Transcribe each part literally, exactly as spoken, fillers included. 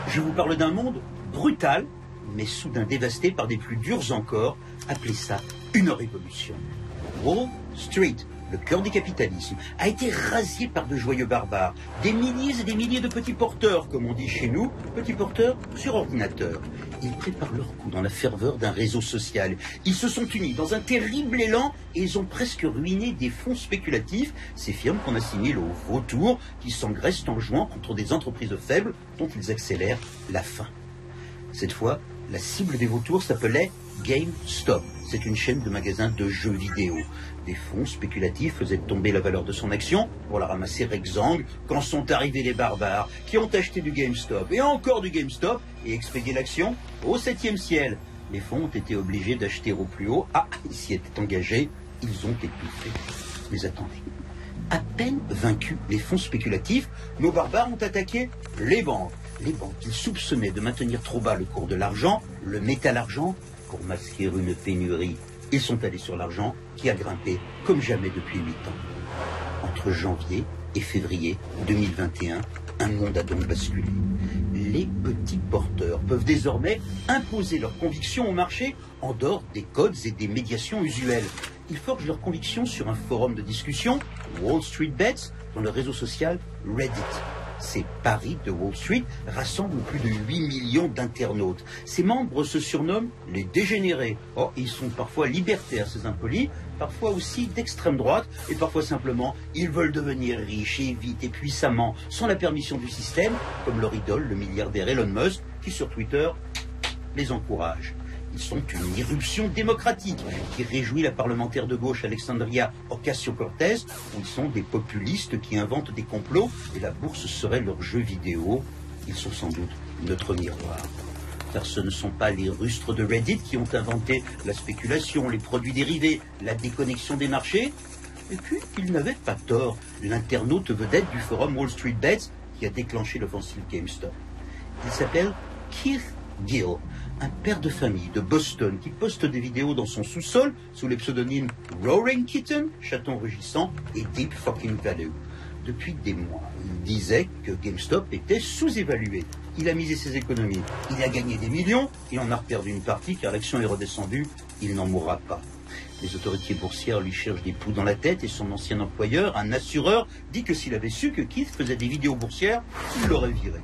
Je vous parle d'un monde brutal, mais soudain dévasté par des plus durs encore. Appelez ça une révolution. Wall Street, le cœur du capitalisme, a été rasié par de joyeux barbares. Des milliers et des milliers de petits porteurs, comme on dit chez nous, petits porteurs sur ordinateur. Ils préparent leur coup dans la ferveur d'un réseau social. Ils se sont unis dans un terrible élan et ils ont presque ruiné des fonds spéculatifs, ces firmes qu'on assimile aux vautours qui s'engraissent en jouant contre des entreprises faibles dont ils accélèrent la faim. Cette fois, la cible des vautours s'appelait GameStop. C'est une chaîne de magasins de jeux vidéo. Des fonds spéculatifs faisaient tomber la valeur de son action pour la ramasser exsangue quand sont arrivés les barbares qui ont acheté du GameStop et encore du GameStop et expédié l'action au septième ciel. Les fonds ont été obligés d'acheter au plus haut. Ah, ils s'y étaient engagés, ils ont étouffé. Mais attendez, à peine vaincus les fonds spéculatifs, nos barbares ont attaqué les banques. Les banques qu'ils soupçonnaient de maintenir trop bas le cours de l'argent, le métal-argent, pour masquer une pénurie. Ils sont allés sur l'argent qui a grimpé comme jamais depuis huit ans. Entre janvier et février deux mille vingt et un, un monde a donc basculé. Les petits porteurs peuvent désormais imposer leurs convictions au marché en dehors des codes et des médiations usuelles. Ils forgent leurs convictions sur un forum de discussion, Wall Street Bets, dans le réseau social Reddit. Ces paris de Wall Street rassemblent plus de huit millions d'internautes. Ces membres se surnomment les dégénérés. Oh, ils sont parfois libertaires, ces impolis, parfois aussi d'extrême droite, et parfois simplement, ils veulent devenir riches et vite et puissamment, sans la permission du système, comme leur idole, le milliardaire Elon Musk, qui sur Twitter les encourage. Ils sont une irruption démocratique qui réjouit la parlementaire de gauche Alexandria Ocasio-Cortez. Ils sont des populistes qui inventent des complots et la bourse serait leur jeu vidéo. Ils sont sans doute notre miroir. Car ce ne sont pas les rustres de Reddit qui ont inventé la spéculation, les produits dérivés, la déconnexion des marchés. Et puis, ils n'avaient pas tort. L'internaute vedette du forum Wall Street Bets qui a déclenché l'offensive GameStop. Il s'appelle Keith Gill, un père de famille de Boston qui poste des vidéos dans son sous-sol sous les pseudonymes Roaring Kitten, chaton rugissant, et Deep Fucking Value. Depuis des mois, il disait que GameStop était sous-évalué. Il a misé ses économies, il a gagné des millions, il en a perdu une partie car l'action est redescendue, il n'en mourra pas. Les autorités boursières lui cherchent des poux dans la tête et son ancien employeur, un assureur, dit que s'il avait su que Keith faisait des vidéos boursières, il l'aurait viré.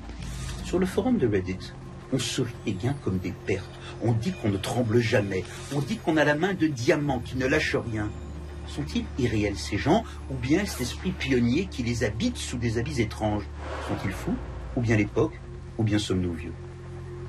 Sur le forum de Reddit, on sourit et gain comme des pertes. On dit qu'on ne tremble jamais. On dit qu'on a la main de diamant qui ne lâche rien. Sont-ils irréels ces gens, ou bien est-ce l'esprit pionnier qui les habite sous des habits étranges? Sont-ils fous, ou bien l'époque, ou bien sommes-nous vieux?